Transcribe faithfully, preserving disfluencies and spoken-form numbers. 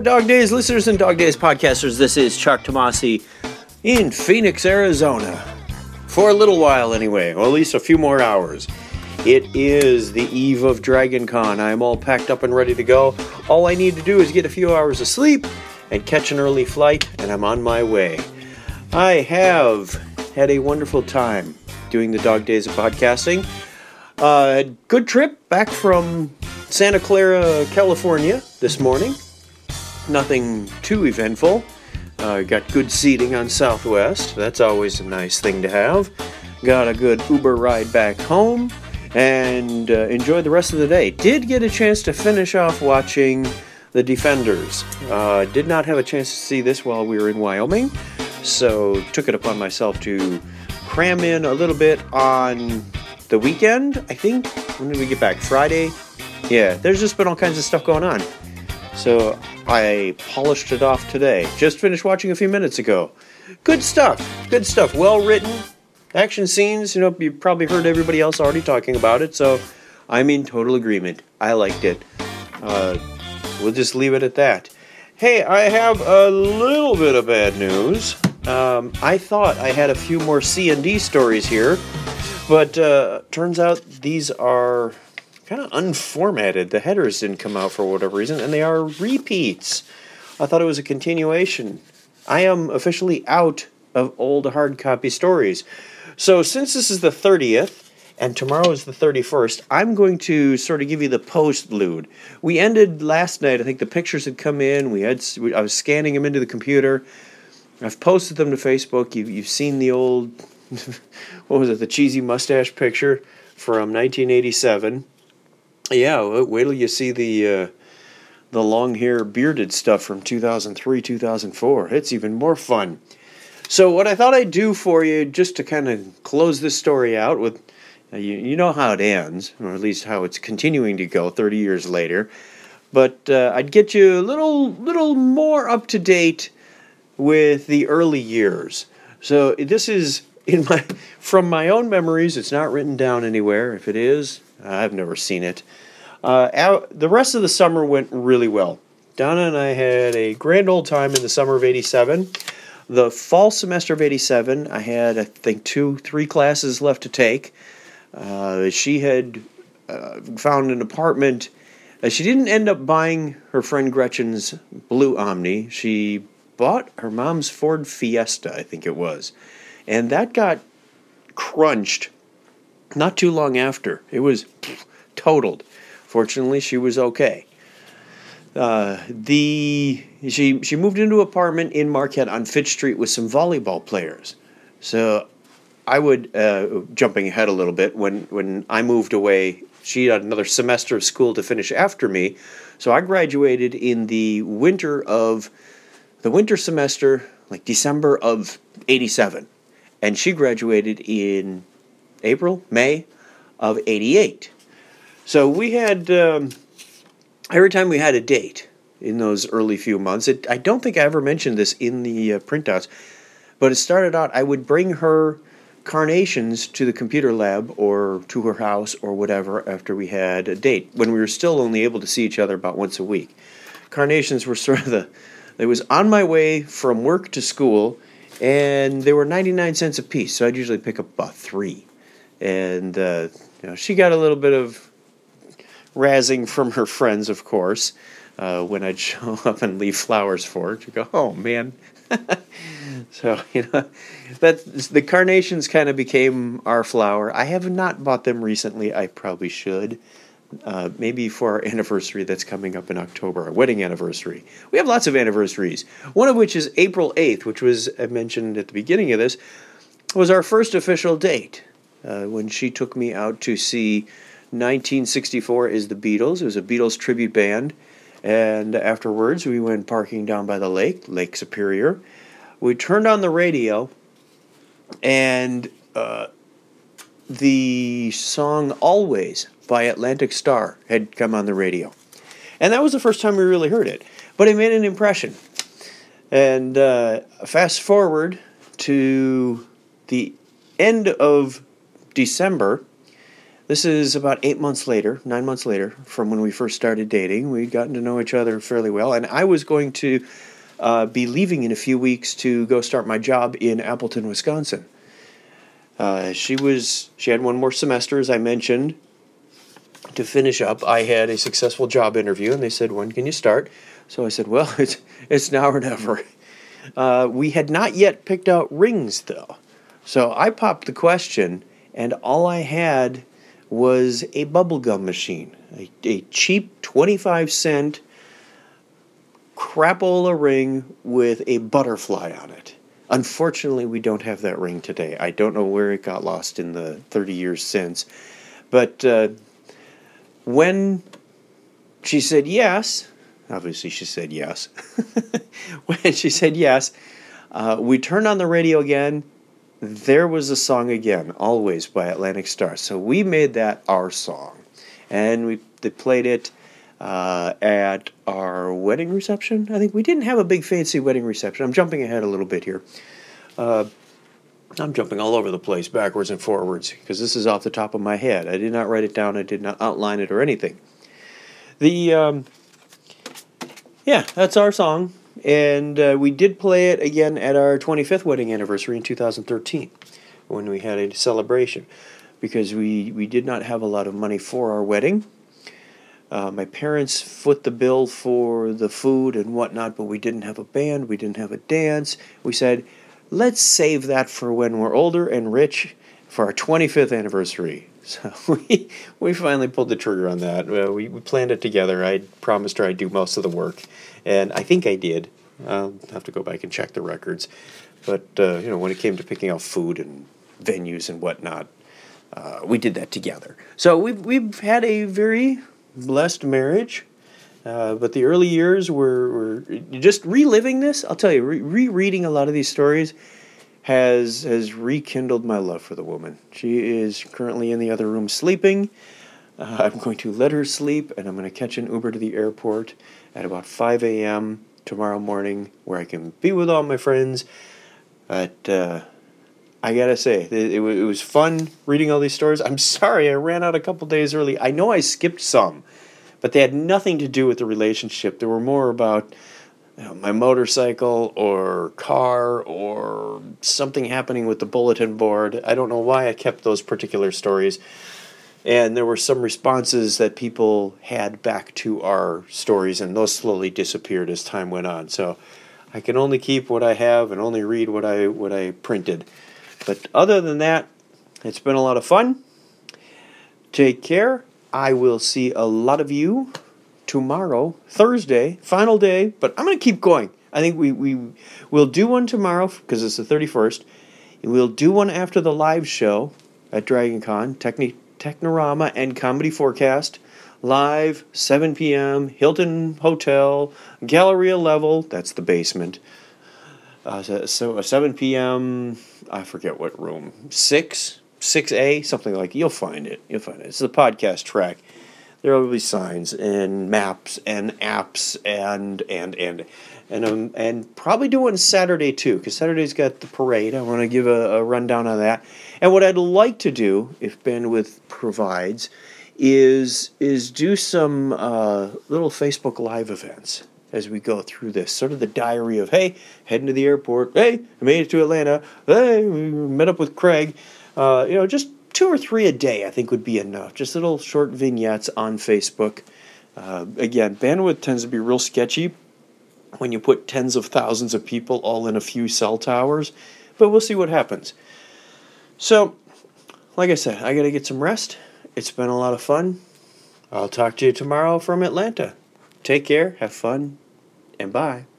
Dog Days listeners and Dog Days podcasters. This is Chuck Tomasi in Phoenix, Arizona. For a little while anyway, or at least a few more hours. It is the eve of Dragon Con. I'm all packed up and ready to go. All I need to do is get a few hours of sleep and catch an early flight, and I'm on my way. I have had a wonderful time doing the Dog Days of podcasting. Uh, good trip back from Santa Clara, California this morning. Nothing too eventful. Uh, got good seating on Southwest. That's always a nice thing to have. Got a good Uber ride back home and uh, enjoyed the rest of the day. Did get a chance to finish off watching The Defenders. Uh, did not have a chance to see this while we were in Wyoming, so took it upon myself to cram in a little bit on the weekend, I think. When did we get back? Friday? Yeah, there's just been all kinds of stuff going on. So I polished it off today. Just finished watching a few minutes ago. Good stuff. Good stuff. Well written. Action scenes. You know, you probably heard everybody else already talking about it. So I'm in total agreement. I liked it. Uh, we'll just leave it at that. Hey, I have a little bit of bad news. Um, I thought I had a few more C and D stories here. But uh, turns out these are kind of unformatted. The headers didn't come out for whatever reason, and they are repeats. I thought it was a continuation. I am officially out of old hard copy stories. So since this is the thirtieth, and tomorrow is the thirty-first, I'm going to sort of give you the postlude. We ended last night, I think the pictures had come in, we had I was scanning them into the computer. I've posted them to Facebook. You, you've seen the old, what was it, the cheesy mustache picture from nineteen eighty-seven. Yeah, wait till you see the uh, the long hair bearded stuff from two thousand three, two thousand four. It's even more fun. So what I thought I'd do for you, just to kind of close this story out with, uh, you, you know how it ends, or at least how it's continuing to go thirty years later, but uh, I'd get you a little, little more up to date with the early years. So this is in my from my own memories. It's not written down anywhere. If it is, I've never seen it. Uh, out, the rest of the summer went really well. Donna and I had a grand old time in the summer of eighty-seven. The fall semester of eighty-seven, I had, I think, two, three classes left to take. Uh, she had uh, found an apartment. Uh, she didn't end up buying her friend Gretchen's blue Omni. She bought her mom's Ford Fiesta, I think it was. And that got crunched not too long after. It was pff, totaled. Fortunately, she was okay. Uh, the she she moved into an apartment in Marquette on Fitch Street with some volleyball players. So I would, uh, jumping ahead a little bit, when, when I moved away, she had another semester of school to finish after me. So I graduated in the winter of, the winter semester, like December of eighty-seven. And she graduated in April, May of eighty-eight. So we had, um, every time we had a date in those early few months, it, I don't think I ever mentioned this in the uh, printouts, but it started out, I would bring her carnations to the computer lab or to her house or whatever after we had a date, when we were still only able to see each other about once a week. Carnations were sort of the, it was on my way from work to school, and they were ninety-nine cents a piece, so I'd usually pick up about three. And uh, you know, she got a little bit of razzing from her friends, of course, uh, when I'd show up and leave flowers for her. She'd go, oh, man. So, you know, that the carnations kind of became our flower. I have not bought them recently. I probably should. Uh, maybe for our anniversary that's coming up in October, our wedding anniversary. We have lots of anniversaries, one of which is April eighth, which was, I mentioned at the beginning of this, was our first official date, uh, when she took me out to see nineteen sixty-four is the Beatles. It was a Beatles tribute band. And afterwards, we went parking down by the lake, Lake Superior. We turned on the radio, and uh, the song Always by Atlantic Starr had come on the radio. And that was the first time we really heard it. But it made an impression. And uh, fast forward to the end of December, This is about eight months later, nine months later, from when we first started dating. We'd gotten to know each other fairly well, and I was going to uh, be leaving in a few weeks to go start my job in Appleton, Wisconsin. Uh, she was she had one more semester, as I mentioned, to finish up. I had a successful job interview, and they said, "When can you start?" So I said, "Well, it's it's now or never." Uh, we had not yet picked out rings, though, so I popped the question, and all I had was a bubblegum machine, a, a cheap twenty-five cent crapola ring with a butterfly on it. Unfortunately, we don't have that ring today. I don't know where it got lost in the thirty years since. But uh, when she said yes, obviously she said yes. When she said yes, uh, we turned on the radio again. There was a song again, Always by Atlantic Starr. So we made that our song. And we they played it uh, at our wedding reception. I think we didn't have a big fancy wedding reception. I'm jumping ahead a little bit here. Uh, I'm jumping all over the place, backwards and forwards, because this is off the top of my head. I did not write it down. I did not outline it or anything. The, um, yeah, that's our song. And uh, we did play it again at our twenty-fifth wedding anniversary in two thousand thirteen when we had a celebration, because we, we did not have a lot of money for our wedding. Uh, my parents foot the bill for the food and whatnot, but we didn't have a band. We didn't have a dance. We said, let's save that for when we're older and rich for our twenty-fifth anniversary. So we we finally pulled the trigger on that. Uh, we, we planned it together. I promised her I'd do most of the work, and I think I did. I'll have to go back and check the records. But, uh, you know, when it came to picking out food and venues and whatnot, uh, we did that together. So we've, we've had a very blessed marriage, uh, but the early years were, were just reliving this. I'll tell you, re- rereading a lot of these stories has has rekindled my love for the woman. She is currently in the other room sleeping. Uh, I'm going to let her sleep, and I'm going to catch an Uber to the airport at about five a.m. tomorrow morning, where I can be with all my friends. But uh, I gotta say, it, it, it was fun reading all these stories. I'm sorry I ran out a couple days early. I know I skipped some, but they had nothing to do with the relationship. They were more about, you know, my motorcycle or car or something happening with the bulletin board. I don't know why I kept those particular stories. And there were some responses that people had back to our stories, and those slowly disappeared as time went on. So I can only keep what I have and only read what I what I printed. But other than that, it's been a lot of fun. Take care. I will see a lot of you tomorrow, Thursday, final day. But I'm going to keep going. I think we, we will do one tomorrow because it's the thirty-first. We'll do one after the live show at Dragon Con, Techni- Technorama and Comedy Forecast. Live, seven p.m., Hilton Hotel, Galleria level. That's the basement. Uh, so, so seven p.m., I forget what room. six? six A? Something like, you'll find it. You'll find it. It's the podcast track. There will be signs and maps and apps and, and, and, and, um, and probably do one Saturday too, because Saturday's got the parade. I want to give a, a rundown on that. And what I'd like to do, if bandwidth provides, is is do some uh, little Facebook Live events as we go through this. Sort of the diary of, hey, heading to the airport. Hey, I made it to Atlanta. Hey, we met up with Craig. Uh, you know, just two or three a day I think would be enough. Just little short vignettes on Facebook. Uh, again, bandwidth tends to be real sketchy when you put tens of thousands of people all in a few cell towers. But we'll see what happens. So, like I said, I got to get some rest. It's been a lot of fun. I'll talk to you tomorrow from Atlanta. Take care, have fun, and bye.